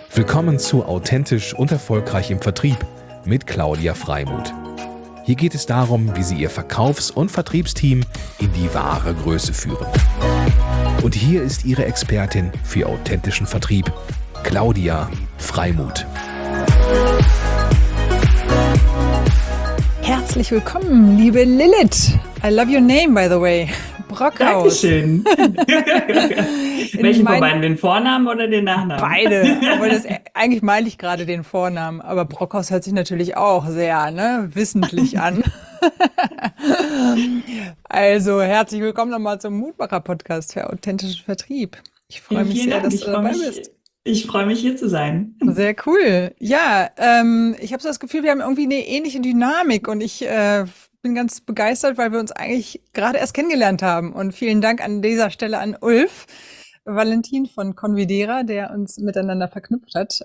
Willkommen zu Authentisch und Erfolgreich im Vertrieb mit Claudia Freimuth. Hier geht es darum, wie Sie Ihr Verkaufs- und Vertriebsteam in die wahre Größe führen. Und hier ist Ihre Expertin für authentischen Vertrieb, Claudia Freimuth. Herzlich willkommen, liebe Lilith. I love your name, by the way. Brockhaus. Dankeschön. Welchen von beiden, den Vornamen oder den Nachnamen? Beide. Obwohl eigentlich meinte ich gerade den Vornamen, aber Brockhaus hört sich natürlich auch sehr wissentlich an. Also herzlich willkommen nochmal zum Mutmacher-Podcast für authentischen Vertrieb. Ich freue mich sehr, dass du dabei bist. Ich freue mich, hier zu sein. Sehr cool. Ja, ich habe so das Gefühl, wir haben irgendwie eine ähnliche Dynamik und ich bin ganz begeistert, weil wir uns eigentlich gerade erst kennengelernt haben. Und vielen Dank an dieser Stelle an Ulf Valentin von Convidera, der uns miteinander verknüpft hat.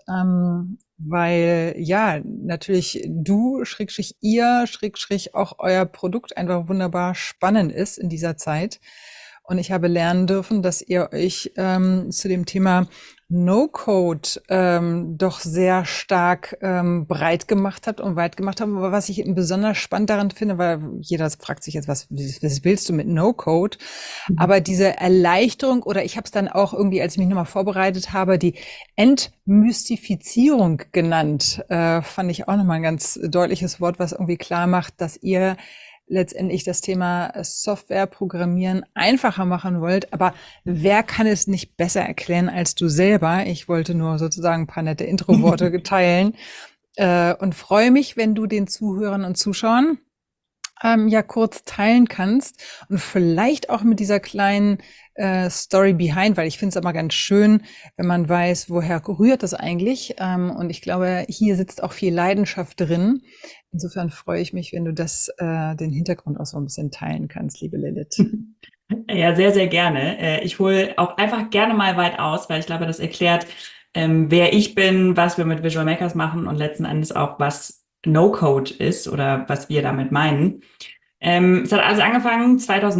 Weil ja, natürlich du, ihr, auch euer Produkt einfach wunderbar spannend ist in dieser Zeit. Und ich habe lernen dürfen, dass ihr euch zu dem Thema No-Code doch sehr stark breit gemacht habt und weit gemacht habt. Aber was ich besonders spannend daran finde, weil jeder fragt sich jetzt, was willst du mit No-Code? Aber diese Erleichterung, oder ich habe es dann auch irgendwie, als ich mich nochmal vorbereitet habe, die Entmystifizierung genannt, fand ich auch nochmal ein ganz deutliches Wort, was irgendwie klar macht, dass ihr letztendlich das Thema Softwareprogrammieren einfacher machen wollt. Aber wer kann es nicht besser erklären als du selber? Ich wollte nur sozusagen ein paar nette Intro-Worte teilen und freue mich, wenn du den Zuhörern und Zuschauern kurz teilen kannst und vielleicht auch mit dieser kleinen Story behind, weil ich finde es immer ganz schön, wenn man weiß, woher rührt das eigentlich. Und ich glaube, hier sitzt auch viel Leidenschaft drin. Insofern freue ich mich, wenn du den Hintergrund auch so ein bisschen teilen kannst, liebe Lilith. Ja, sehr, sehr gerne. Ich hole auch einfach gerne mal weit aus, weil ich glaube, das erklärt, wer ich bin, was wir mit Visual Makers machen und letzten Endes auch, was No-Code ist oder was wir damit meinen. Es hat also angefangen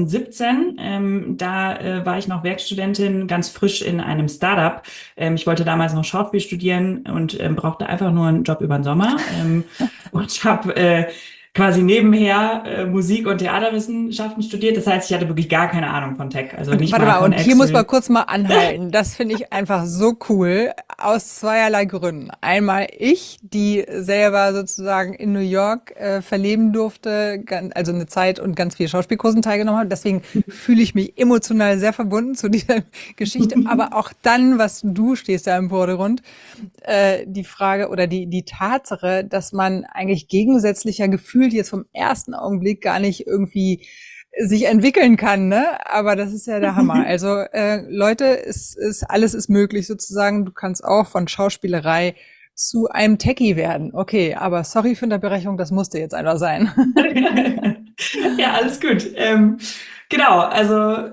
2017, da war ich noch Werkstudentin, ganz frisch in einem Startup. Ich wollte damals noch Schauspiel studieren und brauchte einfach nur einen Job über den Sommer und habe quasi nebenher Musik- und Theaterwissenschaften studiert. Das heißt, ich hatte wirklich gar keine Ahnung von Tech. Also nicht Warte mal mal, von und Excel. hier muss man kurz mal anhalten. Das finde ich einfach so cool, aus zweierlei Gründen. Einmal ich, die selber sozusagen in New York verleben durfte, also eine Zeit und ganz viele Schauspielkursen teilgenommen habe. Deswegen fühle ich mich emotional sehr verbunden zu dieser Geschichte. Aber auch dann, was du stehst da im Vordergrund, die Frage oder die Tatsache, dass man eigentlich gegensätzlicher gefühlt jetzt vom ersten Augenblick gar nicht irgendwie sich entwickeln kann, ne? Aber das ist ja der Hammer. Also Leute, alles ist möglich sozusagen. Du kannst auch von Schauspielerei zu einem Techie werden. Okay, aber sorry für die Unterbrechung, das musste jetzt einfach sein. Ja, alles gut. Genau, also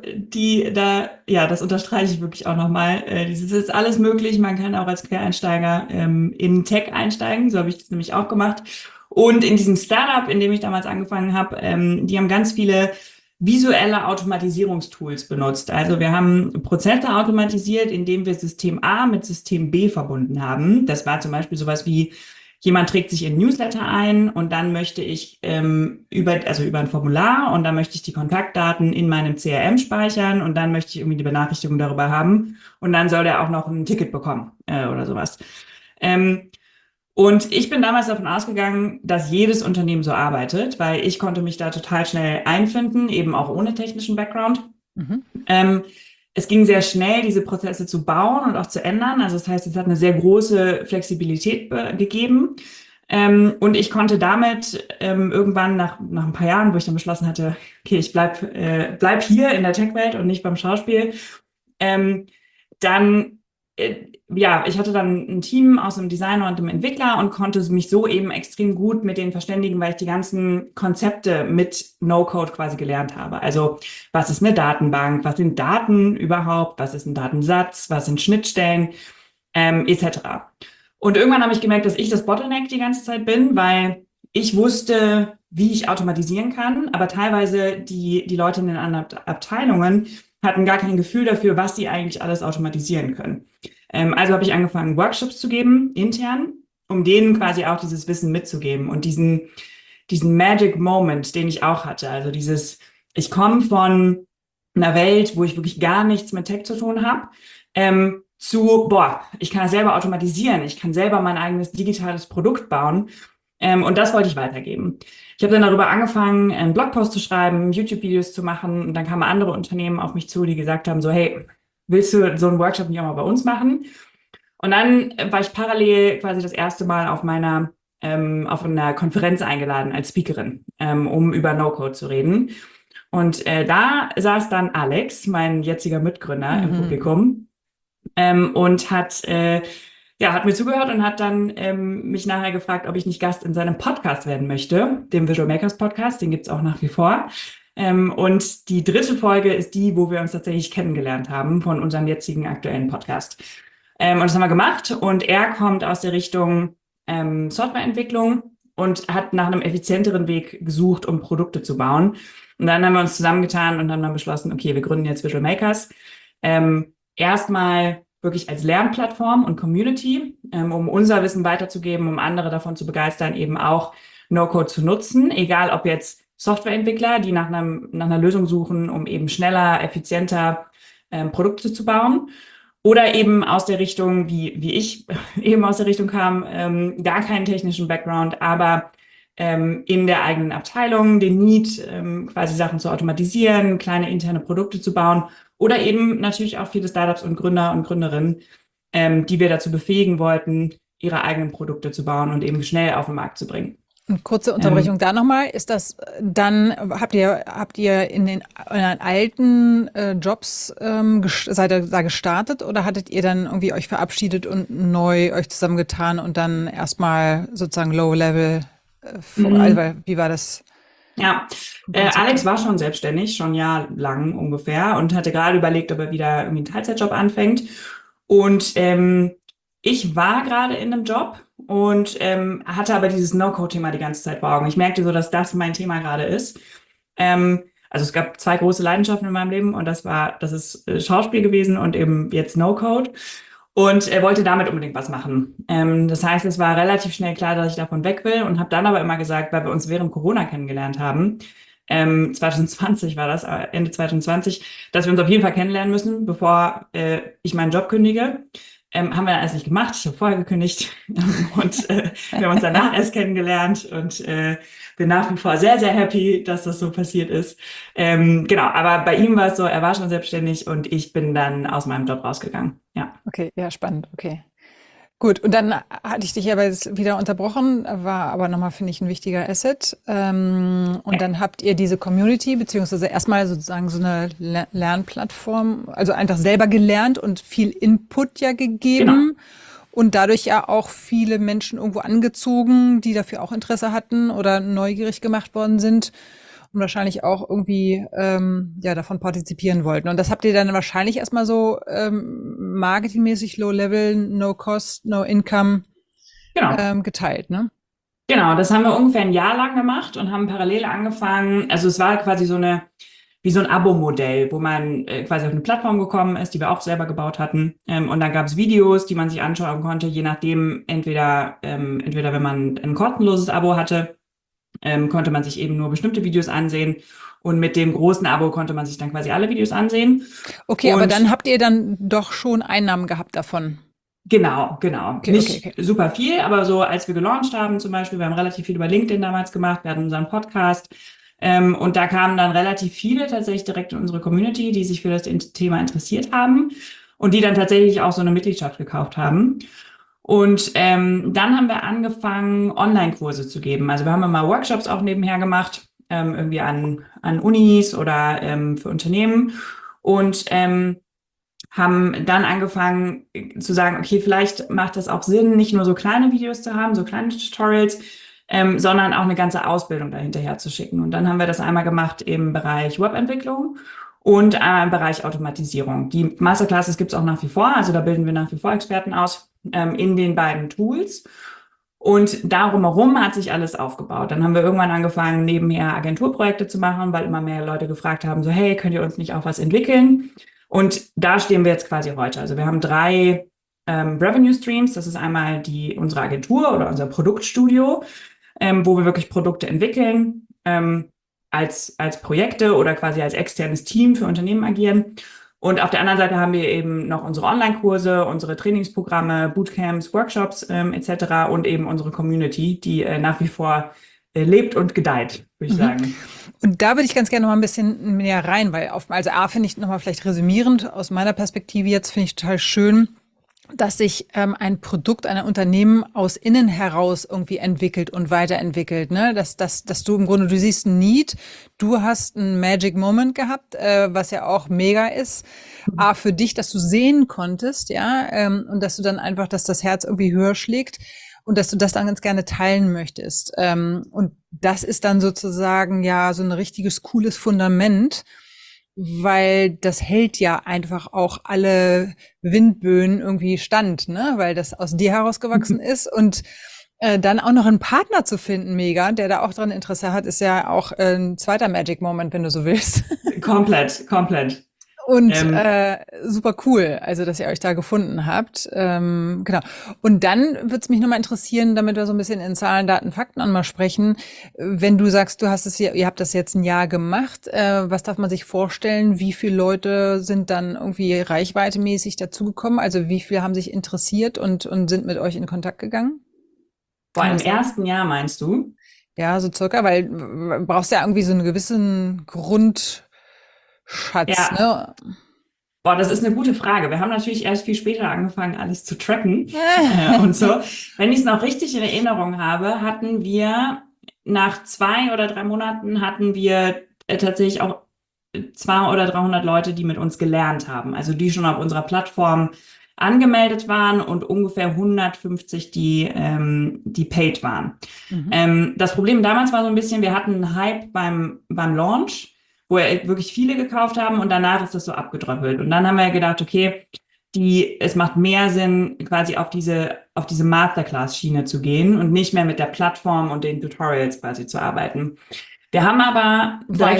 das unterstreiche ich wirklich auch nochmal. Dieses ist alles möglich. Man kann auch als Quereinsteiger in Tech einsteigen. So habe ich das nämlich auch gemacht. Und in diesem Startup, in dem ich damals angefangen habe, die haben ganz viele visuelle Automatisierungstools benutzt. Also wir haben Prozesse automatisiert, indem wir System A mit System B verbunden haben. Das war zum Beispiel sowas wie: Jemand trägt sich in Newsletter ein und dann möchte ich über ein Formular, und dann möchte ich die Kontaktdaten in meinem CRM speichern und dann möchte ich irgendwie die Benachrichtigung darüber haben und dann soll der auch noch ein Ticket bekommen oder sowas. Und ich bin damals davon ausgegangen, dass jedes Unternehmen so arbeitet, weil ich konnte mich da total schnell einfinden, eben auch ohne technischen Background. Es ging sehr schnell, diese Prozesse zu bauen und auch zu ändern. Also das heißt, es hat eine sehr große Flexibilität gegeben. Und ich konnte damit irgendwann nach ein paar Jahren, wo ich dann beschlossen hatte, okay, ich bleib hier in der Tech-Welt und nicht beim Schauspiel, ich hatte dann ein Team aus einem Designer und einem Entwickler und konnte mich so eben extrem gut mit denen verständigen, weil ich die ganzen Konzepte mit No-Code quasi gelernt habe. Also was ist eine Datenbank, was sind Daten überhaupt, was ist ein Datensatz, was sind Schnittstellen, etc. Und irgendwann habe ich gemerkt, dass ich das Bottleneck die ganze Zeit bin, weil ich wusste, wie ich automatisieren kann, aber teilweise die Leute in den anderen Abteilungen hatten gar kein Gefühl dafür, was sie eigentlich alles automatisieren können. Also habe ich angefangen, Workshops zu geben, intern, um denen quasi auch dieses Wissen mitzugeben und diesen Magic Moment, den ich auch hatte. Also ich komme von einer Welt, wo ich wirklich gar nichts mit Tech zu tun habe, ich kann das selber automatisieren, ich kann selber mein eigenes digitales Produkt bauen. Und das wollte ich weitergeben. Ich habe dann darüber angefangen, einen Blogpost zu schreiben, YouTube-Videos zu machen. Und dann kamen andere Unternehmen auf mich zu, die gesagt haben, so, hey, willst du so einen Workshop nicht auch mal bei uns machen? Und dann war ich parallel quasi das erste Mal auf einer Konferenz eingeladen als Speakerin, um über No-Code zu reden. Und da saß dann Alex, mein jetziger Mitgründer, im Publikum, und hat mir zugehört und hat dann mich nachher gefragt, ob ich nicht Gast in seinem Podcast werden möchte, dem Visual Makers Podcast, den gibt's auch nach wie vor. Und die 3. Folge ist die, wo wir uns tatsächlich kennengelernt haben von unserem jetzigen aktuellen Podcast. Und das haben wir gemacht und er kommt aus der Richtung Softwareentwicklung und hat nach einem effizienteren Weg gesucht, um Produkte zu bauen. Und dann haben wir uns zusammengetan und haben dann beschlossen, okay, wir gründen jetzt Visual Makers. Erstmal wirklich als Lernplattform und Community, um unser Wissen weiterzugeben, um andere davon zu begeistern, eben auch No-Code zu nutzen, egal ob jetzt Softwareentwickler, die nach einer Lösung suchen, um eben schneller, effizienter Produkte zu bauen, oder eben aus der Richtung, wie ich eben aus der Richtung kam, gar keinen technischen Background, aber in der eigenen Abteilung den Need, quasi Sachen zu automatisieren, kleine interne Produkte zu bauen oder eben natürlich auch viele Startups und Gründer und Gründerinnen, die wir dazu befähigen wollten, ihre eigenen Produkte zu bauen und eben schnell auf den Markt zu bringen. Und kurze Unterbrechung da nochmal. Ist das dann, habt ihr in euren alten Jobs seid ihr da gestartet oder hattet ihr dann irgendwie euch verabschiedet und neu euch zusammengetan und dann erstmal sozusagen Low-Level, also, wie war das? Ja, Alex war schon selbstständig, schon jahrelang ungefähr und hatte gerade überlegt, ob er wieder irgendwie einen Teilzeitjob anfängt. Und ich war gerade in einem Job und hatte aber dieses No-Code-Thema die ganze Zeit vor Augen. Ich merkte so, dass das mein Thema gerade ist. Also es gab 2 große Leidenschaften in meinem Leben und das ist Schauspiel gewesen und eben jetzt No-Code. Und er wollte damit unbedingt was machen. Das heißt, es war relativ schnell klar, dass ich davon weg will und habe dann aber immer gesagt, weil wir uns während Corona kennengelernt haben, 2020 war das, Ende 2020, dass wir uns auf jeden Fall kennenlernen müssen, bevor ich meinen Job kündige. Haben wir dann alles nicht gemacht. Ich habe vorher gekündigt und wir haben uns danach erst kennengelernt und bin nach wie vor sehr, sehr happy, dass das so passiert ist. Genau, aber bei ihm war es so, er war schon selbstständig und ich bin dann aus meinem Job rausgegangen. Ja. Okay, ja, spannend, okay. Gut, und dann hatte ich dich aber jetzt wieder unterbrochen, war aber nochmal, finde ich, ein wichtiger Asset. Und dann habt ihr diese Community, beziehungsweise erstmal sozusagen so eine Lernplattform, also einfach selber gelernt und viel Input ja gegeben. Genau. Und dadurch ja auch viele Menschen irgendwo angezogen, die dafür auch Interesse hatten oder neugierig gemacht worden sind und wahrscheinlich auch irgendwie davon partizipieren wollten. Und das habt ihr dann wahrscheinlich erstmal so marketingmäßig Low-Level, No-Cost, No-Income geteilt, ne? Genau, das haben wir ungefähr ein Jahr lang gemacht und haben parallel angefangen, also es war quasi wie so ein Abo-Modell, wo man quasi auf eine Plattform gekommen ist, die wir auch selber gebaut hatten. Und dann gab es Videos, die man sich anschauen konnte, je nachdem, entweder wenn man ein kostenloses Abo hatte, konnte man sich eben nur bestimmte Videos ansehen. Und mit dem großen Abo konnte man sich dann quasi alle Videos ansehen. Okay, aber dann habt ihr dann doch schon Einnahmen gehabt davon. Genau. Okay, nicht super viel, aber so als wir gelauncht haben zum Beispiel, wir haben relativ viel über LinkedIn damals gemacht, wir hatten unseren Podcast und da kamen dann relativ viele tatsächlich direkt in unsere Community, die sich für das Thema interessiert haben und die dann tatsächlich auch so eine Mitgliedschaft gekauft haben. Und dann haben wir angefangen, Online-Kurse zu geben. Also wir haben immer Workshops auch nebenher gemacht, irgendwie an Unis oder für Unternehmen und haben dann angefangen zu sagen, okay, vielleicht macht es auch Sinn, nicht nur so kleine Videos zu haben, so kleine Tutorials, sondern auch eine ganze Ausbildung dahinterher zu schicken. Und dann haben wir das einmal gemacht im Bereich Webentwicklung und einmal im Bereich Automatisierung. Die Masterclasses gibt es auch nach wie vor, also da bilden wir nach wie vor Experten aus in den beiden Tools. Und darum herum hat sich alles aufgebaut. Dann haben wir irgendwann angefangen, nebenher Agenturprojekte zu machen, weil immer mehr Leute gefragt haben, so hey, könnt ihr uns nicht auch was entwickeln? Und da stehen wir jetzt quasi heute. Also wir haben 3 Revenue Streams. Das ist einmal unsere Agentur oder unser Produktstudio, wo wir wirklich Produkte entwickeln, als Projekte oder quasi als externes Team für Unternehmen agieren. Und auf der anderen Seite haben wir eben noch unsere Online-Kurse, unsere Trainingsprogramme, Bootcamps, Workshops etc. und eben unsere Community, die nach wie vor lebt und gedeiht, würde ich sagen. Und da würde ich ganz gerne noch mal ein bisschen näher rein, weil also A, finde ich nochmal vielleicht resümierend aus meiner Perspektive jetzt, finde ich total schön, dass sich ein Produkt einer Unternehmen aus innen heraus irgendwie entwickelt und weiterentwickelt, ne? Dass du im Grunde, du siehst ein Need, du hast einen Magic Moment gehabt, was ja auch mega ist. A, für dich, dass du sehen konntest, ja, und dass du dann einfach, dass das Herz irgendwie höher schlägt und dass du das dann ganz gerne teilen möchtest. Und das ist dann sozusagen ja so ein richtiges cooles Fundament, weil das hält ja einfach auch alle Windböen irgendwie stand, ne? Weil das aus dir herausgewachsen ist und dann auch noch einen Partner zu finden, mega, der da auch dran Interesse hat, ist ja auch ein zweiter Magic Moment, wenn du so willst. Komplett. Und super cool, also dass ihr euch da gefunden habt. Genau. Und dann würde es mich nochmal interessieren, damit wir so ein bisschen in Zahlen, Daten, Fakten einmal sprechen. Wenn du sagst, ihr habt das jetzt ein Jahr gemacht, was darf man sich vorstellen? Wie viele Leute sind dann irgendwie reichweitemäßig dazugekommen? Also wie viele haben sich interessiert und sind mit euch in Kontakt gegangen? Vor allem im ersten Jahr, meinst du? Ja, so circa, weil du brauchst ja irgendwie so einen gewissen Grundschatz, ne? Boah, das ist eine gute Frage. Wir haben natürlich erst viel später angefangen, alles zu tracken und so. Wenn ich es noch richtig in Erinnerung habe, hatten wir nach 2 oder 3 Monaten tatsächlich auch 200 oder 300 Leute, die mit uns gelernt haben. Also die schon auf unserer Plattform angemeldet waren und ungefähr 150, die paid waren. Das Problem damals war so ein bisschen, wir hatten einen Hype beim Launch, wo wirklich viele gekauft haben und danach ist das so abgedröppelt. Und dann haben wir gedacht, okay, es macht mehr Sinn, quasi auf diese Masterclass-Schiene zu gehen und nicht mehr mit der Plattform und den Tutorials quasi zu arbeiten. Wir haben aber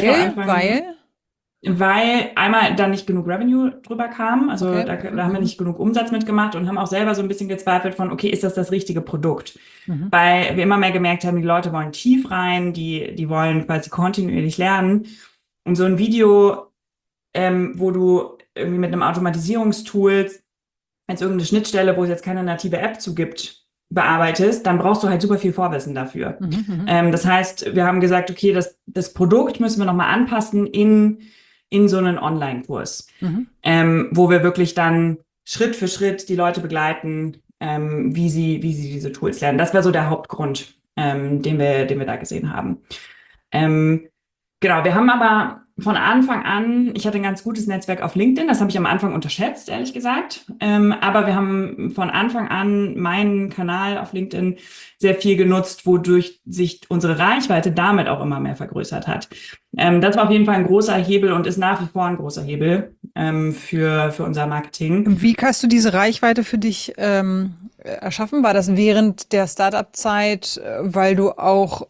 weil einmal da nicht genug Revenue drüber kam, also da haben wir nicht genug Umsatz mitgemacht und haben auch selber so ein bisschen gezweifelt von, okay, ist das richtige Produkt? Weil wir immer mehr gemerkt haben, die Leute wollen tief rein, die wollen quasi kontinuierlich lernen. Und so ein Video, wo du irgendwie mit einem Automatisierungstool als irgendeine Schnittstelle, wo es jetzt keine native App zu gibt, bearbeitest, dann brauchst du halt super viel Vorwissen dafür. Das heißt, wir haben gesagt, okay, das Produkt müssen wir nochmal anpassen in so einen Online-Kurs, wo wir wirklich dann Schritt für Schritt die Leute begleiten, wie sie diese Tools lernen. Das wäre so der Hauptgrund, den wir da gesehen haben. Genau, wir haben aber von Anfang an, ich hatte ein ganz gutes Netzwerk auf LinkedIn, das habe ich am Anfang unterschätzt, ehrlich gesagt. Aber wir haben von Anfang an meinen Kanal auf LinkedIn sehr viel genutzt, wodurch sich unsere Reichweite damit auch immer mehr vergrößert hat. Das war auf jeden Fall ein großer Hebel und ist nach wie vor ein großer Hebel für unser Marketing. Und wie hast du diese Reichweite für dich erschaffen? War das während der Startup-Zeit, weil du auch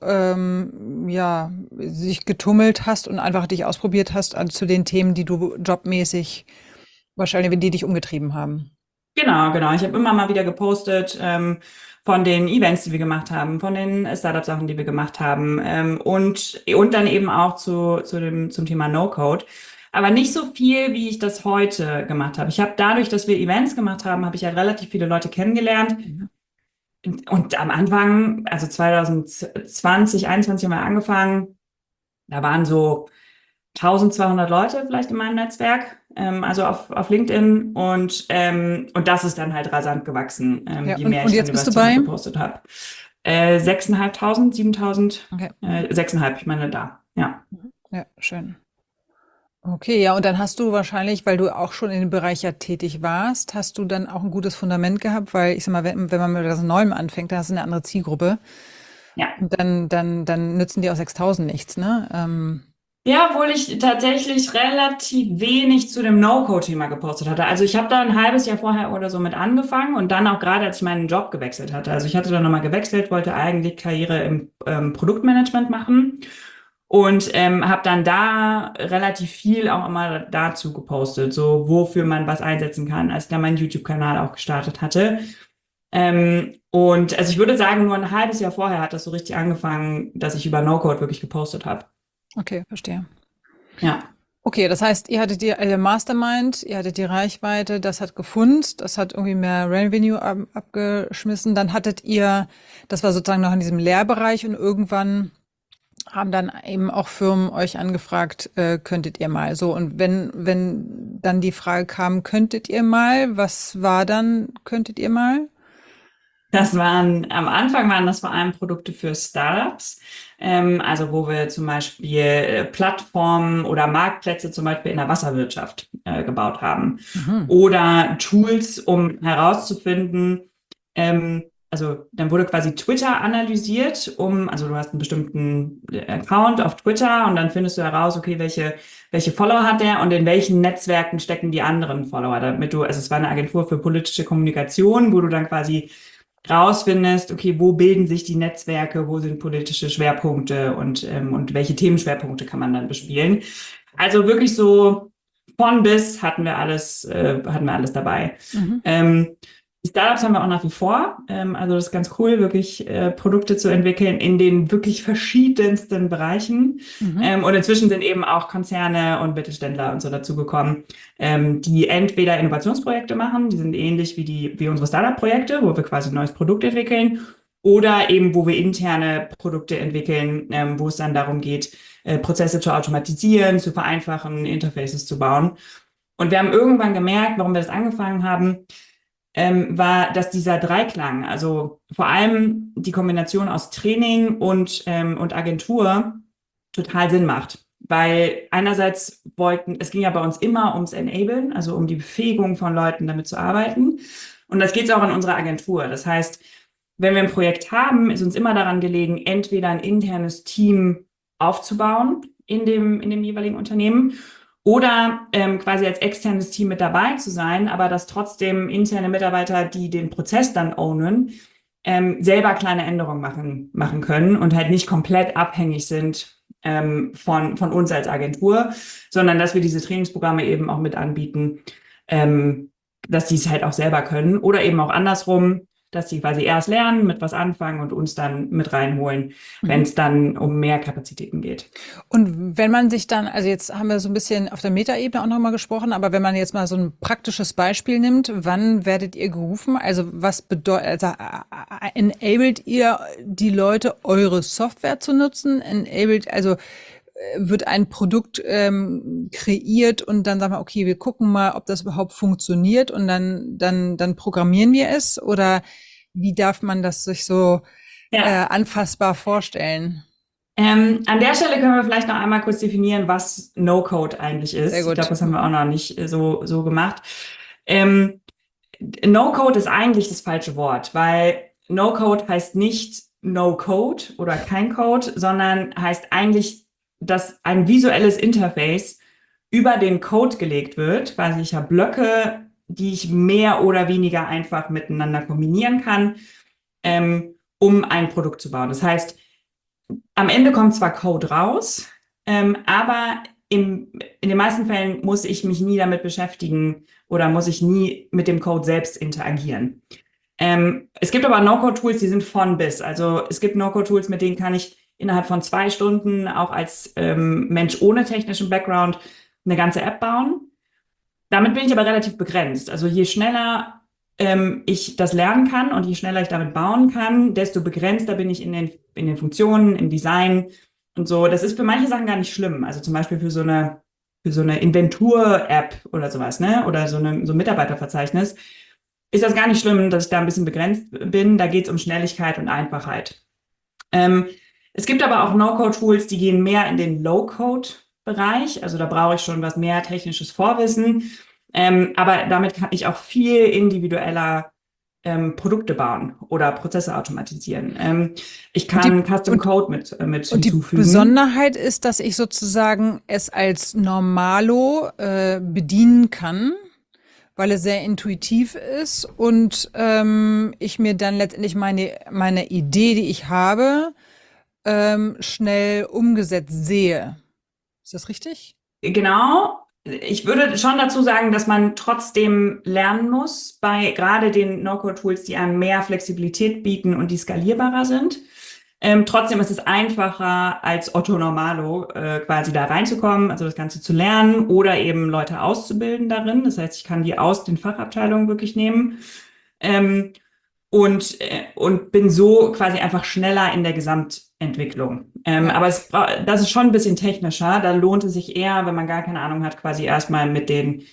sich getummelt hast und einfach dich ausprobiert hast zu den Themen, die du jobmäßig wahrscheinlich, die dich umgetrieben haben? Genau. Ich habe immer mal wieder gepostet von den Events, die wir gemacht haben, von den Startup-Sachen, die wir gemacht haben und dann eben auch zum Thema No-Code. Aber nicht so viel, wie ich das heute gemacht habe. Ich habe dadurch, dass wir Events gemacht haben, habe ich ja relativ viele Leute kennengelernt. Und am Anfang, also 2020, 2021 haben wir angefangen, da waren so 1200 Leute vielleicht in meinem Netzwerk, also auf LinkedIn und das ist dann halt rasant gewachsen, je mehr ich dann über das Thema gepostet habe. 6.500, 7.000, okay. 6.500, ich meine da, ja. Ja, schön. Okay, ja, und dann hast du wahrscheinlich, weil du auch schon in dem Bereich ja tätig warst, hast du dann auch ein gutes Fundament gehabt, weil ich sag mal, wenn man mit etwas Neuem anfängt, dann hast du eine andere Zielgruppe. Ja. Und dann nützen die auch 6.000 nichts, ne? Ja, obwohl ich tatsächlich relativ wenig zu dem No-Code-Thema gepostet hatte. Also ich habe da ein halbes Jahr vorher oder so mit angefangen und dann auch gerade, als ich meinen Job gewechselt hatte. Also ich hatte dann nochmal gewechselt, wollte eigentlich Karriere im Produktmanagement machen Und habe dann da relativ viel auch immer dazu gepostet, so wofür man was einsetzen kann, als ich dann meinen YouTube-Kanal auch gestartet hatte. Und also ich würde sagen, nur ein halbes Jahr vorher hat das so richtig angefangen, dass ich über No-Code wirklich gepostet habe. Okay, verstehe. Ja. Okay, das heißt, ihr hattet die Mastermind, ihr hattet die Reichweite, das hat gefunzt, das hat irgendwie mehr Revenue abgeschmissen. Dann hattet ihr, das war sozusagen noch in diesem Lehrbereich und irgendwann haben dann eben auch Firmen euch angefragt, könntet ihr mal so. Und wenn dann die Frage kam, könntet ihr mal, was war dann, könntet ihr mal? Am Anfang waren das vor allem Produkte für Startups, also wo wir zum Beispiel Plattformen oder Marktplätze zum Beispiel in der Wasserwirtschaft gebaut haben. Oder Tools, um herauszufinden, also dann wurde quasi Twitter analysiert, also du hast einen bestimmten Account auf Twitter und dann findest du heraus, okay, welche Follower hat der und in welchen Netzwerken stecken die anderen Follower, also es war eine Agentur für politische Kommunikation, wo du dann quasi rausfindest, okay, wo bilden sich die Netzwerke, wo sind politische Schwerpunkte und welche Themenschwerpunkte kann man dann bespielen. Also wirklich so von bis hatten wir alles dabei. Die Startups haben wir auch nach wie vor. Also das ist ganz cool, wirklich Produkte zu entwickeln in den wirklich verschiedensten Bereichen. Und inzwischen sind eben auch Konzerne und Mittelständler und so dazugekommen, die entweder Innovationsprojekte machen, die sind ähnlich wie unsere Startup-Projekte, wo wir quasi ein neues Produkt entwickeln, oder eben, wo wir interne Produkte entwickeln, wo es dann darum geht, Prozesse zu automatisieren, zu vereinfachen, Interfaces zu bauen. Und wir haben irgendwann gemerkt, warum wir das angefangen haben, war, dass dieser Dreiklang, also vor allem die Kombination aus Training und Agentur total Sinn macht. Weil einerseits es ging ja bei uns immer ums Enablen, also um die Befähigung von Leuten, damit zu arbeiten. Und das geht auch in unserer Agentur. Das heißt, wenn wir ein Projekt haben, ist uns immer daran gelegen, entweder ein internes Team aufzubauen in dem jeweiligen Unternehmen oder quasi als externes Team mit dabei zu sein, aber dass trotzdem interne Mitarbeiter, die den Prozess dann ownen, selber kleine Änderungen machen können und halt nicht komplett abhängig sind von uns als Agentur, sondern dass wir diese Trainingsprogramme eben auch mit anbieten, dass die es halt auch selber können oder eben auch andersrum, dass die quasi erst lernen, mit was anfangen und uns dann mit reinholen, wenn es dann um mehr Kapazitäten geht. Und wenn man sich dann, also jetzt haben wir so ein bisschen auf der Metaebene auch nochmal gesprochen, aber wenn man jetzt mal so ein praktisches Beispiel nimmt, wann werdet ihr gerufen? Also was bedeutet, also enabled ihr die Leute, eure Software zu nutzen? Also wird ein Produkt kreiert und dann sagen wir, okay, wir gucken mal, ob das überhaupt funktioniert und dann programmieren wir es? Oder wie darf man das sich so anfassbar vorstellen? An der Stelle können wir vielleicht noch einmal kurz definieren, was No-Code eigentlich ist. Sehr gut. Ich glaube, das haben wir auch noch nicht so gemacht. No-Code ist eigentlich das falsche Wort, weil No-Code heißt nicht No-Code oder kein Code, sondern heißt eigentlich, dass ein visuelles Interface über den Code gelegt wird. Quasi ich habe Blöcke, die ich mehr oder weniger einfach miteinander kombinieren kann, um ein Produkt zu bauen. Das heißt, am Ende kommt zwar Code raus, aber in den meisten Fällen muss ich mich nie damit beschäftigen oder muss ich nie mit dem Code selbst interagieren. Es gibt aber No-Code-Tools, die sind von bis. Also es gibt No-Code-Tools, mit denen kann ich innerhalb von 2 Stunden auch als Mensch ohne technischen Background eine ganze App bauen. Damit bin ich aber relativ begrenzt. Also je schneller ich das lernen kann und je schneller ich damit bauen kann, desto begrenzter bin ich in den Funktionen, im Design und so. Das ist für manche Sachen gar nicht schlimm. Also zum Beispiel für so eine Inventur-App oder sowas, ne? Oder so ein Mitarbeiterverzeichnis ist das gar nicht schlimm, dass ich da ein bisschen begrenzt bin. Da geht es um Schnelligkeit und Einfachheit. Es gibt aber auch No-Code-Tools, die gehen mehr in den Low-Code-Bereich. Also da brauche ich schon was mehr technisches Vorwissen. Aber damit kann ich auch viel individueller Produkte bauen oder Prozesse automatisieren. Ich kann Custom Code mit hinzufügen. Und die Besonderheit ist, dass ich sozusagen es als Normalo bedienen kann, weil es sehr intuitiv ist und ich mir dann letztendlich meine Idee, die ich habe, schnell umgesetzt sehe. Ist das richtig? Genau. Ich würde schon dazu sagen, dass man trotzdem lernen muss bei gerade den No-Code-Tools, die einem mehr Flexibilität bieten und die skalierbarer sind. Trotzdem ist es einfacher, als Otto Normalo quasi da reinzukommen, also das Ganze zu lernen oder eben Leute auszubilden darin. Das heißt, ich kann die aus den Fachabteilungen wirklich nehmen. Und bin so quasi einfach schneller in der Gesamtentwicklung. Aber das ist schon ein bisschen technischer. Da lohnt es sich eher, wenn man gar keine Ahnung hat, quasi erstmal mit den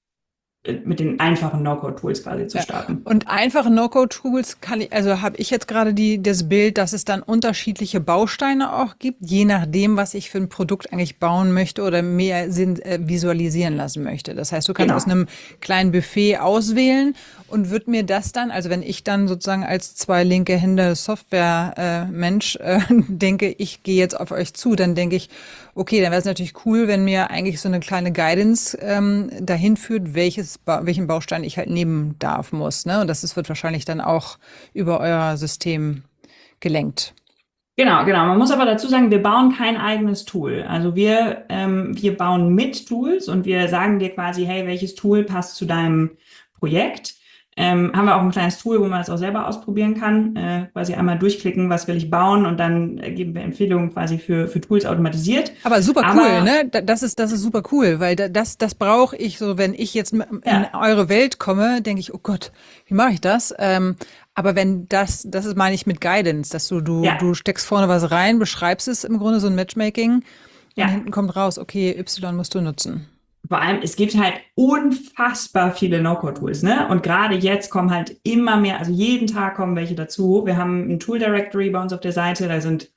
einfachen No-Code-Tools quasi zu starten. Und einfache No-Code-Tools habe ich jetzt gerade das Bild, dass es dann unterschiedliche Bausteine auch gibt, je nachdem, was ich für ein Produkt eigentlich bauen möchte oder mehr visualisieren lassen möchte. Das heißt, du kannst aus einem kleinen Buffet auswählen und wird mir das dann, also wenn ich dann sozusagen als zwei linke Hände Software-Mensch denke, ich gehe jetzt auf euch zu, dann denke ich, okay, dann wäre es natürlich cool, wenn mir eigentlich so eine kleine Guidance dahin führt, welchen Baustein ich halt nehmen muss. Ne? Und das wird wahrscheinlich dann auch über euer System gelenkt. Genau. Man muss aber dazu sagen, wir bauen kein eigenes Tool. Also wir bauen mit Tools und wir sagen dir quasi, hey, welches Tool passt zu deinem Projekt? Haben wir auch ein kleines Tool, wo man das auch selber ausprobieren kann, quasi einmal durchklicken, was will ich bauen, und dann geben wir Empfehlungen quasi für Tools automatisiert. Aber super cool, ne? Das ist super cool, weil das brauche ich so, wenn ich jetzt in eure Welt komme, denke ich, oh Gott, wie mache ich das? Aber wenn das ist, meine ich mit Guidance, dass du steckst vorne was rein, beschreibst es im Grunde, so ein Matchmaking, und hinten kommt raus, okay, Y musst du nutzen. Vor allem, es gibt halt unfassbar viele No-Code-Tools, ne? Und gerade jetzt kommen halt immer mehr, also jeden Tag kommen welche dazu. Wir haben ein Tool-Directory bei uns auf der Seite, da sind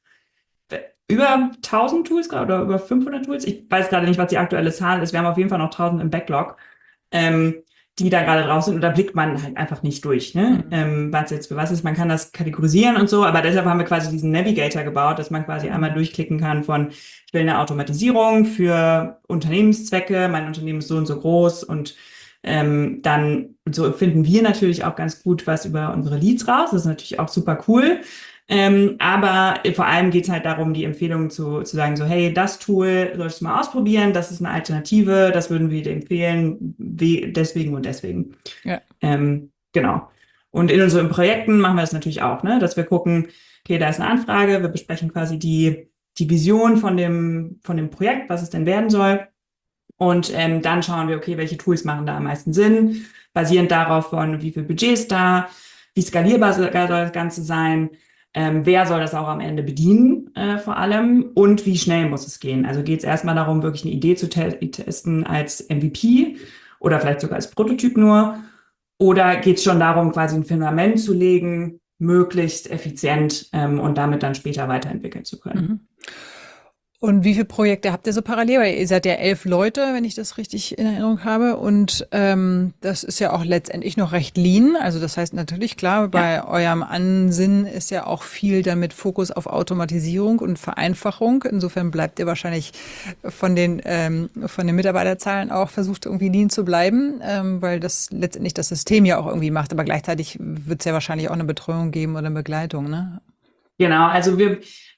über 1000 Tools gerade oder über 500 Tools. Ich weiß gerade nicht, was die aktuelle Zahl ist. Wir haben auf jeden Fall noch 1000 im Backlog, die da gerade drauf sind. Und da blickt man halt einfach nicht durch, ne? Was jetzt für was ist. Man kann das kategorisieren und so, aber deshalb haben wir quasi diesen Navigator gebaut, dass man quasi einmal durchklicken kann von, ich will eine Automatisierung für Unternehmenszwecke, mein Unternehmen ist so und so groß, und dann so finden wir natürlich auch ganz gut was über unsere Leads raus. Das ist natürlich auch super cool. Aber vor allem geht es halt darum, die Empfehlungen zu sagen, so, hey, das Tool solltest du mal ausprobieren, das ist eine Alternative, das würden wir dir empfehlen, deswegen und deswegen. Ja. Genau. Und in unseren Projekten machen wir das natürlich auch, ne, dass wir gucken, okay, da ist eine Anfrage, wir besprechen quasi die Vision von dem Projekt, was es denn werden soll. Und dann schauen wir, okay, welche Tools machen da am meisten Sinn, basierend darauf von, wie viel Budget ist da, wie skalierbar soll das Ganze sein, wer soll das auch am Ende bedienen, vor allem, und wie schnell muss es gehen. Also geht es erstmal darum, wirklich eine Idee zu testen als MVP oder vielleicht sogar als Prototyp nur, oder geht es schon darum, quasi ein Fundament zu legen, möglichst effizient, und damit dann später weiterentwickeln zu können. Mhm. Und wie viele Projekte habt ihr so parallel? Weil ihr seid ja 11 Leute, wenn ich das richtig in Erinnerung habe. Und das ist ja auch letztendlich noch recht lean. Also das heißt natürlich, klar, bei eurem Ansinnen ist ja auch viel damit Fokus auf Automatisierung und Vereinfachung. Insofern bleibt ihr wahrscheinlich von den Mitarbeiterzahlen auch versucht, irgendwie lean zu bleiben, weil das letztendlich das System ja auch irgendwie macht. Aber gleichzeitig wird es ja wahrscheinlich auch eine Betreuung geben oder eine Begleitung, ne? Genau, also wir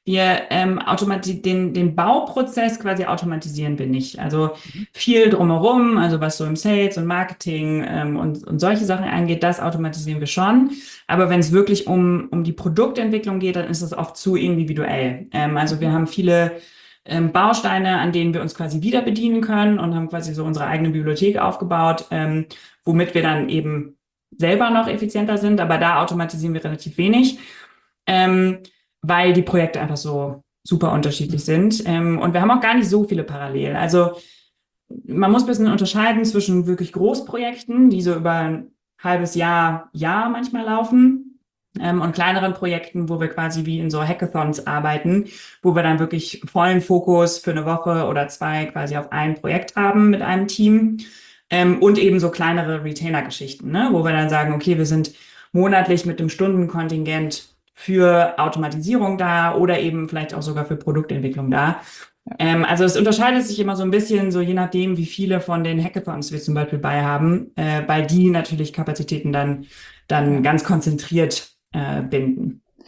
den Bauprozess quasi automatisieren wir nicht. Also viel drumherum, also was so im Sales und Marketing und solche Sachen angeht, das automatisieren wir schon. Aber wenn es wirklich um die Produktentwicklung geht, dann ist das oft zu individuell. Also wir haben viele Bausteine, an denen wir uns quasi wieder bedienen können, und haben quasi so unsere eigene Bibliothek aufgebaut, womit wir dann eben selber noch effizienter sind. Aber da automatisieren wir relativ wenig. Weil die Projekte einfach so super unterschiedlich sind. Und wir haben auch gar nicht so viele parallel. Also man muss ein bisschen unterscheiden zwischen wirklich Großprojekten, die so über ein halbes Jahr manchmal laufen, und kleineren Projekten, wo wir quasi wie in so Hackathons arbeiten, wo wir dann wirklich vollen Fokus für eine Woche oder zwei quasi auf ein Projekt haben mit einem Team. Und eben so kleinere Retainer-Geschichten, ne? Wo wir dann sagen, okay, wir sind monatlich mit dem Stundenkontingent für Automatisierung da oder eben vielleicht auch sogar für Produktentwicklung da. Also es unterscheidet sich immer so ein bisschen, so je nachdem, wie viele von den Hackathons wir zum Beispiel bei haben, weil die natürlich Kapazitäten dann ganz konzentriert binden.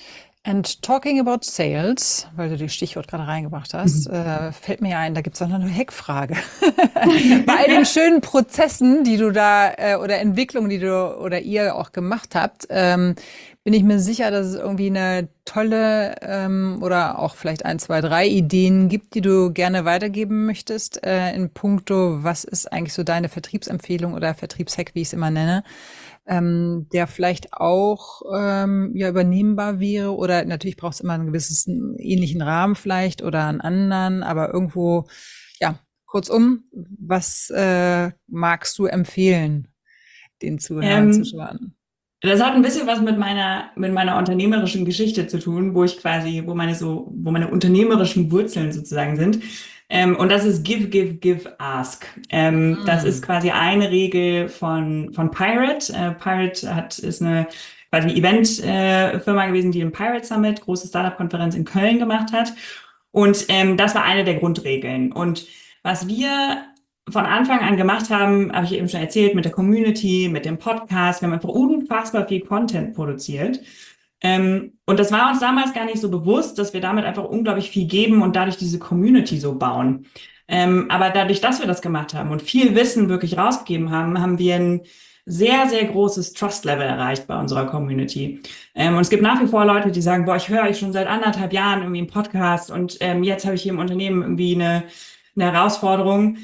And talking about sales, weil du das Stichwort gerade reingebracht hast, fällt mir ein, da gibt es auch noch eine Heckfrage. Bei all den schönen Prozessen, die du da oder Entwicklungen, die du oder ihr auch gemacht habt, bin ich mir sicher, dass es irgendwie eine tolle oder auch vielleicht 1, 2, 3 Ideen gibt, die du gerne weitergeben möchtest in puncto, was ist eigentlich so deine Vertriebsempfehlung oder Vertriebshack, wie ich es immer nenne, der vielleicht auch ja übernehmbar wäre oder natürlich braucht es immer einen gewissen ähnlichen Rahmen vielleicht oder einen anderen, aber irgendwo, ja, kurzum, was magst du empfehlen, den Zuhörern, Zuschauern? Das hat ein bisschen was mit meiner unternehmerischen Geschichte zu tun, wo wo meine unternehmerischen Wurzeln sozusagen sind. Und das ist Give, Give, Give, Ask. Das ist quasi eine Regel von Pirate. Pirate ist eine quasi Event-Firma gewesen, die den Pirate Summit, große Startup-Konferenz in Köln gemacht hat. Und das war eine der Grundregeln. Und was wir von Anfang an gemacht haben, habe ich eben schon erzählt, mit der Community, mit dem Podcast. Wir haben einfach unfassbar viel Content produziert. Und das war uns damals gar nicht so bewusst, dass wir damit einfach unglaublich viel geben und dadurch diese Community so bauen. Aber dadurch, dass wir das gemacht haben und viel Wissen wirklich rausgegeben haben, haben wir ein sehr, sehr großes Trust-Level erreicht bei unserer Community. Und es gibt nach wie vor Leute, die sagen, boah, ich höre euch schon seit 1,5 Jahren irgendwie im Podcast und jetzt habe ich hier im Unternehmen irgendwie eine Herausforderung.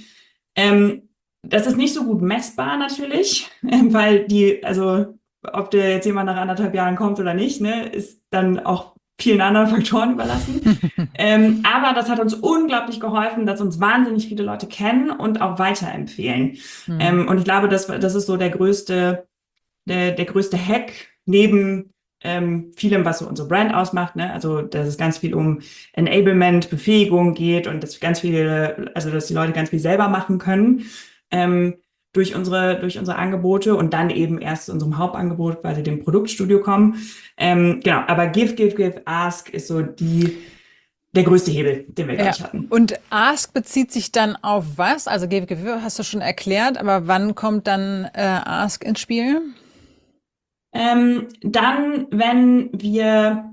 Das ist nicht so gut messbar natürlich, weil ob der jetzt jemand nach 1,5 Jahren kommt oder nicht, ne, ist dann auch vielen anderen Faktoren überlassen. Aber das hat uns unglaublich geholfen, dass uns wahnsinnig viele Leute kennen und auch weiterempfehlen. Und ich glaube, das ist so der größte Hack neben vielem, was so unsere Brand ausmacht, ne? Also, dass es ganz viel um Enablement, Befähigung geht und dass dass die Leute ganz viel selber machen können, durch unsere Angebote und dann eben erst zu unserem Hauptangebot, quasi dem Produktstudio kommen. Genau. Aber Give, Give, Give, Ask ist so der größte Hebel, den wir gleich hatten. Und Ask bezieht sich dann auf was? Also Give, Give, hast du schon erklärt, aber wann kommt dann Ask ins Spiel? Dann, wenn wir,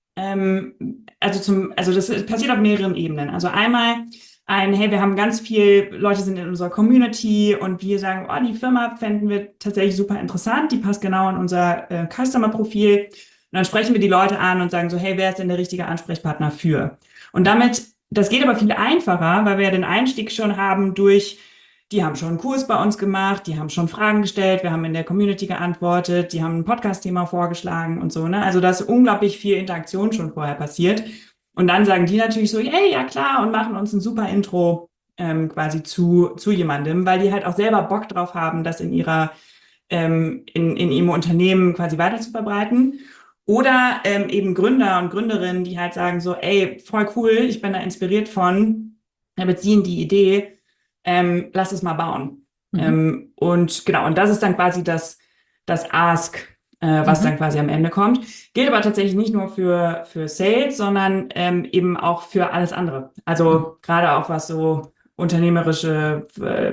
das passiert auf mehreren Ebenen. Also einmal hey, wir haben ganz viel, Leute sind in unserer Community und wir sagen, oh, die Firma fänden wir tatsächlich super interessant, die passt genau in unser Customer-Profil. Und dann sprechen wir die Leute an und sagen so, hey, wer ist denn der richtige Ansprechpartner für? Und das geht aber viel einfacher, weil wir ja den Einstieg schon haben die haben schon einen Kurs bei uns gemacht, die haben schon Fragen gestellt, wir haben in der Community geantwortet, die haben ein Podcast-Thema vorgeschlagen und so, ne? Also da ist unglaublich viel Interaktion schon vorher passiert. Und dann sagen die natürlich so, hey, ja klar, und machen uns ein super Intro quasi zu jemandem, weil die halt auch selber Bock drauf haben, das in ihrem Unternehmen quasi weiter zu verbreiten. Oder eben Gründer und Gründerinnen, die halt sagen so, ey, voll cool, ich bin da inspiriert von, ich habe jetzt die Idee, lass es mal bauen. Und genau, und das ist dann quasi das Ask, was dann quasi am Ende kommt. Gilt aber tatsächlich nicht nur für Sales, sondern eben auch für alles andere. Also gerade auch was so unternehmerische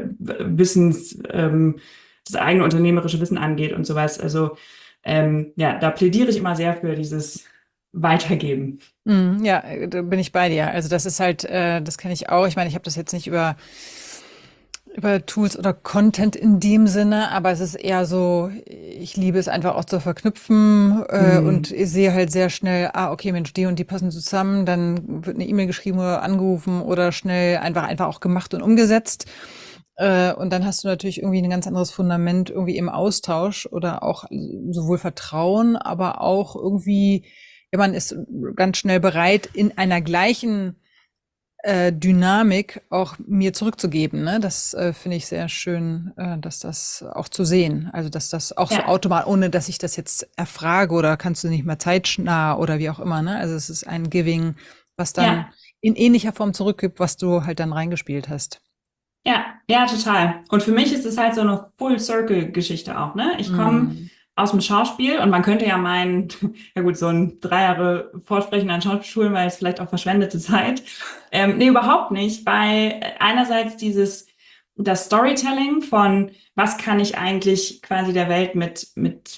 das eigene unternehmerische Wissen angeht und sowas. Also da plädiere ich immer sehr für dieses Weitergeben. Ja, da bin ich bei dir. Also das ist halt, das kenne ich auch. Ich meine, ich habe das jetzt nicht über Tools oder Content in dem Sinne, aber es ist eher so, ich liebe es einfach auch zu verknüpfen und ich sehe halt sehr schnell, okay, Mensch, die und die passen zusammen, dann wird eine E-Mail geschrieben oder angerufen oder schnell einfach auch gemacht und umgesetzt. Und dann hast du natürlich irgendwie ein ganz anderes Fundament irgendwie im Austausch oder auch sowohl Vertrauen, aber auch irgendwie, ja, man ist ganz schnell bereit, in einer gleichen Dynamik auch mir zurückzugeben. Ne? Das finde ich sehr schön, dass das auch zu sehen. Also dass das auch so automatisch, ohne dass ich das jetzt erfrage oder kannst du nicht mehr zeitnah oder wie auch immer. Ne? Also es ist ein Giving, was dann in ähnlicher Form zurückgibt, was du halt dann reingespielt hast. Ja, total. Und für mich ist es halt so eine Full-Circle-Geschichte auch. Ne? Ich komme aus dem Schauspiel und man könnte ja meinen, ja gut, so ein 3 Jahre Vorsprechen an Schauspielschulen war jetzt vielleicht auch verschwendete Zeit. Nee, überhaupt nicht, weil einerseits das Storytelling von, was kann ich eigentlich quasi der Welt mit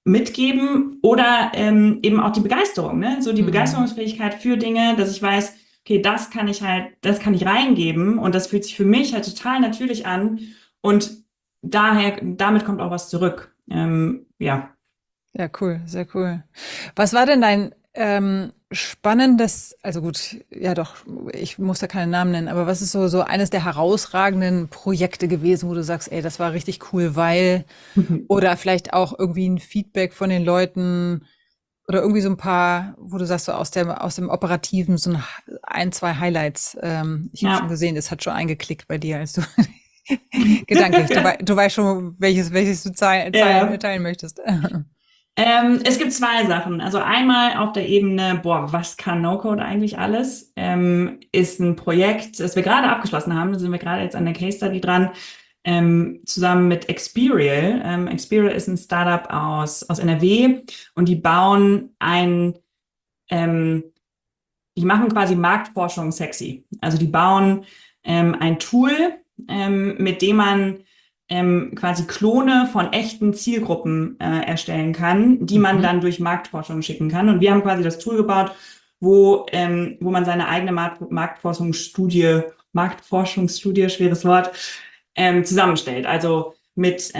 mitgeben oder eben auch die Begeisterung, ne? So die Begeisterungsfähigkeit für Dinge, dass ich weiß, okay, das kann ich reingeben und das fühlt sich für mich halt total natürlich an und damit kommt auch was zurück. Ja. Ja, cool, sehr cool. Was war denn dein spannendes, also gut, ja doch, ich muss da keinen Namen nennen, aber was ist so eines der herausragenden Projekte gewesen, wo du sagst, ey, das war richtig cool, weil, oder vielleicht auch irgendwie ein Feedback von den Leuten oder irgendwie so ein paar, wo du sagst, so aus dem Operativen, so zwei Highlights. Ich habe schon gesehen, es hat schon eingeklickt bei dir, als du gedanklich, du weißt schon, welches du teilen möchtest. Es gibt zwei Sachen. Also einmal auf der Ebene, was kann No-Code eigentlich alles? Ist ein Projekt, das wir gerade abgeschlossen haben. Da sind wir gerade jetzt an der Case Study dran, zusammen mit Experial. Experial ist ein Startup aus NRW und die bauen die machen quasi Marktforschung sexy. Also die bauen ein Tool, mit dem man quasi Klone von echten Zielgruppen erstellen kann, die man dann durch Marktforschung schicken kann. Und wir haben quasi das Tool gebaut, wo man seine eigene Marktforschungsstudie, schweres Wort, zusammenstellt. Also mit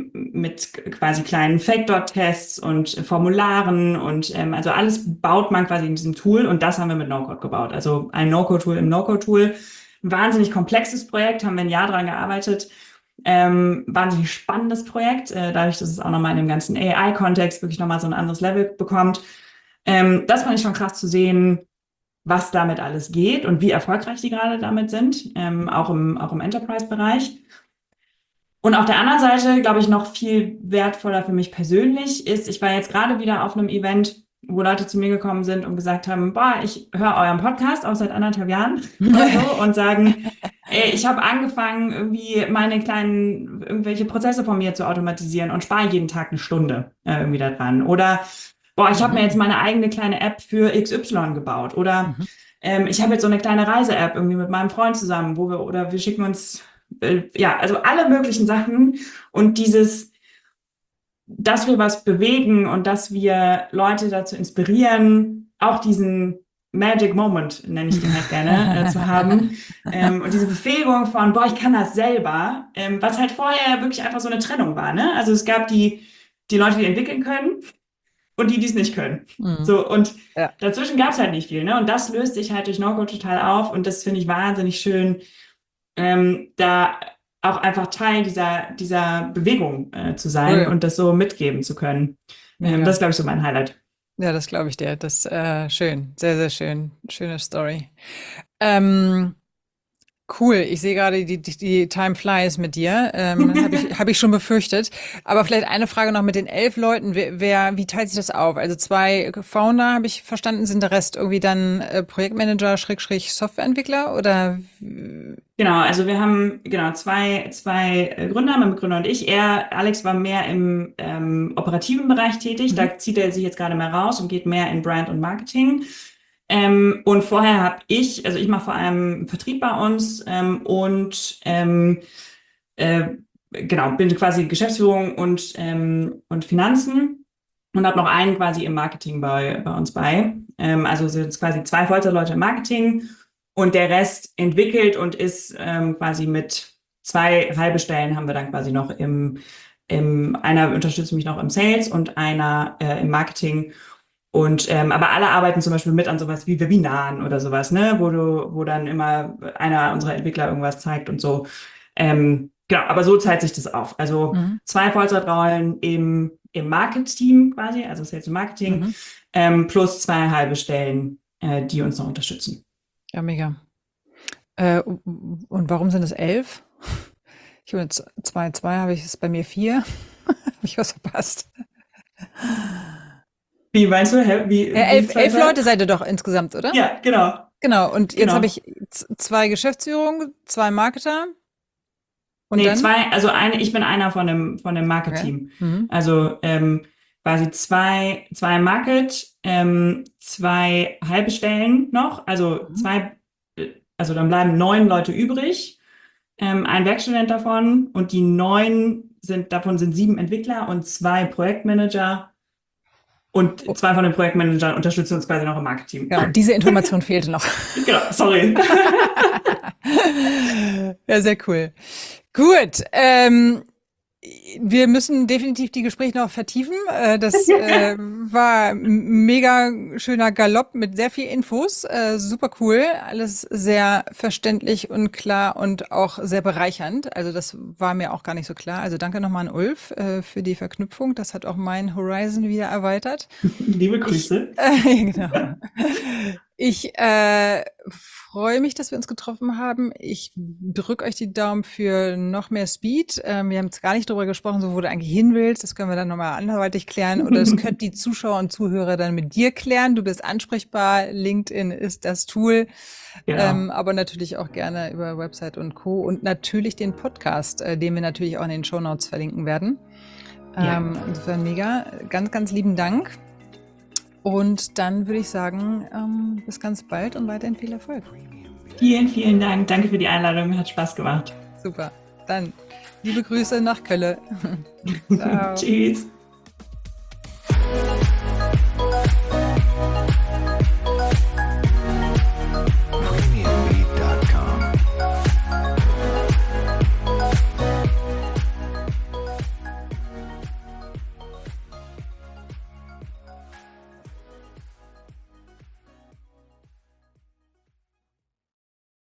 quasi kleinen Factor-Tests und Formularen und also alles baut man quasi in diesem Tool und das haben wir mit No-Code gebaut. Also ein No-Code-Tool im No-Code-Tool. Ein wahnsinnig komplexes Projekt, haben wir ein Jahr dran gearbeitet. Wahnsinnig spannendes Projekt, dadurch, dass es auch nochmal in dem ganzen AI-Kontext wirklich nochmal so ein anderes Level bekommt. Das fand ich schon krass zu sehen, was damit alles geht und wie erfolgreich die gerade damit sind, auch im Enterprise-Bereich. Und auf der anderen Seite, glaube ich, noch viel wertvoller für mich persönlich ist, ich war jetzt gerade wieder auf einem Event, wo Leute zu mir gekommen sind und gesagt haben, ich höre euren Podcast auch seit 1,5 Jahren oder so und sagen, ich habe angefangen, irgendwie irgendwelche Prozesse von mir zu automatisieren und spare jeden Tag 1 Stunde irgendwie daran. Oder ich habe mir jetzt meine eigene kleine App für XY gebaut. Oder ich habe jetzt so eine kleine Reise-App irgendwie mit meinem Freund zusammen, wir schicken uns, also alle möglichen Sachen und dass wir was bewegen und dass wir Leute dazu inspirieren, auch diesen Magic Moment, nenne ich den halt gerne, zu haben. Und diese Befähigung von, ich kann das selber, was halt vorher wirklich einfach so eine Trennung war, ne? Also es gab die Leute, die entwickeln können und die es nicht können. So, und dazwischen gab es halt nicht viel, ne? Und das löst sich halt durch No-Code total auf und das finde ich wahnsinnig schön, da auch einfach Teil dieser Bewegung zu sein und das so mitgeben zu können. Das ist, glaube ich, so mein Highlight. Ja, das glaube ich dir. Das ist schön. Sehr, sehr schön. Schöne Story. Cool. Ich sehe gerade, die Time flies mit dir. Hab ich schon befürchtet. Aber vielleicht eine Frage noch mit den 11 Leuten. Wie teilt sich das auf? Also 2 Founder, habe ich verstanden, sind der Rest irgendwie dann Projektmanager, Softwareentwickler oder? Genau, also wir haben zwei Gründer, mein Mitgründer und ich. Alex war mehr im operativen Bereich tätig. Da zieht er sich jetzt gerade mehr raus und geht mehr in Brand und Marketing. Und vorher habe ich mache vor allem Vertrieb bei uns und bin quasi Geschäftsführung und Finanzen und habe noch einen quasi im Marketing bei uns bei. Also sind es quasi 2 Vollzeitleute im Marketing und der Rest entwickelt und ist quasi mit 2 halbe Stellen haben wir dann quasi noch einer unterstützt mich noch im Sales und einer im Marketing. Und aber alle arbeiten zum Beispiel mit an sowas wie Webinaren oder sowas, ne, wo dann immer einer unserer Entwickler irgendwas zeigt und so. Genau, aber so teilt sich das auf. Also 2 Vollzeitrollen im Market-Team quasi, also Sales und Marketing, plus 2 halbe Stellen, die uns noch unterstützen. Ja, mega. Und warum sind es 11? Ich habe jetzt 2, habe ich es bei mir 4. Habe ich was verpasst? Wie meinst du? 11 Leute seid ihr doch insgesamt, oder? Ja, genau. Genau, und jetzt habe ich 2 Geschäftsführungen, 2 Marketer. Und nee, dann? 2, ich bin einer von dem Market-Team. Okay. Also quasi 2 Market, 2 halbe Stellen noch, also dann bleiben 9 Leute übrig, ein Werkstudent davon und die 9 davon sind 7 Entwickler und 2 Projektmanager Und 2 von den Projektmanagern unterstützen uns quasi noch im Marketing. Ja, diese Information fehlte noch. Genau, sorry. Ja, sehr cool. Gut, wir müssen definitiv die Gespräche noch vertiefen. Das war ein mega schöner Galopp mit sehr viel Infos. Super cool. Alles sehr verständlich und klar und auch sehr bereichernd. Also das war mir auch gar nicht so klar. Also danke nochmal an Ulf für die Verknüpfung. Das hat auch mein Horizon wieder erweitert. Liebe Grüße. Genau. Ich freue mich, dass wir uns getroffen haben. Ich drücke euch die Daumen für noch mehr Speed. Wir haben jetzt gar nicht darüber gesprochen, so wo du eigentlich hin willst. Das können wir dann nochmal anderweitig klären. Oder das könnt die Zuschauer und Zuhörer dann mit dir klären. Du bist ansprechbar. LinkedIn ist das Tool. Genau. Aber natürlich auch gerne über Website und Co. Und natürlich den Podcast, den wir natürlich auch in den Shownotes verlinken werden. Insofern mega. Ganz, ganz lieben Dank. Und dann würde ich sagen, bis ganz bald und weiterhin viel Erfolg. Vielen, vielen Dank. Danke für die Einladung. Hat Spaß gemacht. Super. Dann liebe Grüße nach Köln. Ciao. Tschüss.